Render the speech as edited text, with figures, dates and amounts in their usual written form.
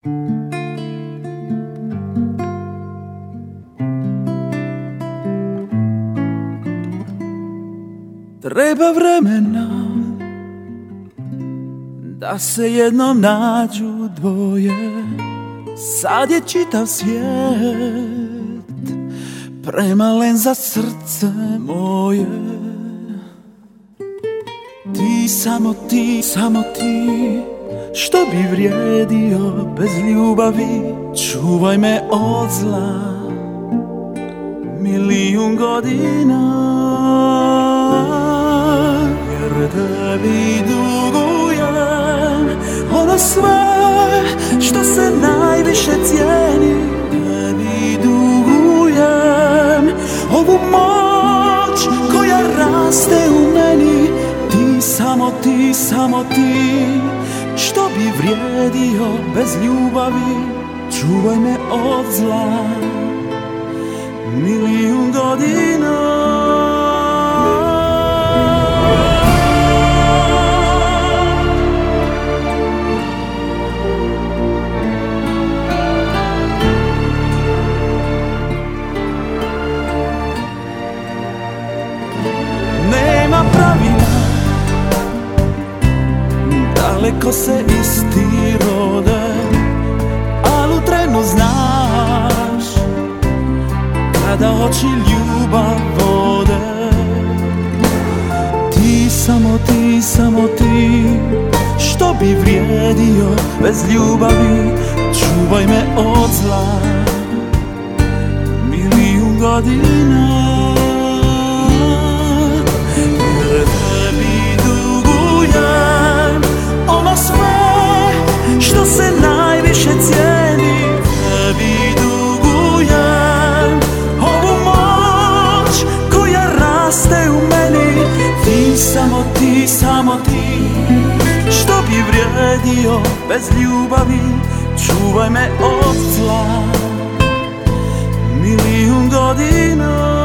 Treba vremena da se jednom nađu dvoje. Sad je čitav svijet premalen za srce moje. Ti, samo ti, samo ti, što bi vrijedio bez ljubavi? Čuvaj me od zla milijun godina, jer tebi dugujem ono sve što se najviše cijeni. Tebi dugujem ovu moć koja raste u meni. Ti, samo ti, samo ti, što bi vrijedio bez ljubavi? Čuvaj me od zla milijun godina. Nema pravila, daleko se isti rode, al u trenu znaš kada oči ljubav vode. Ti, samo ti, samo ti, što bi vrijedio bez ljubavi? Čuvaj me od zla milijun godina, jer tebi dugujem ono sve što se najviše cijeni. Tebi dugujem ovu moć koja raste u meni. Ti, samo ti, samo ti, što bi vrijedio bez ljubavi? Čuvaj me od zla milijun godina.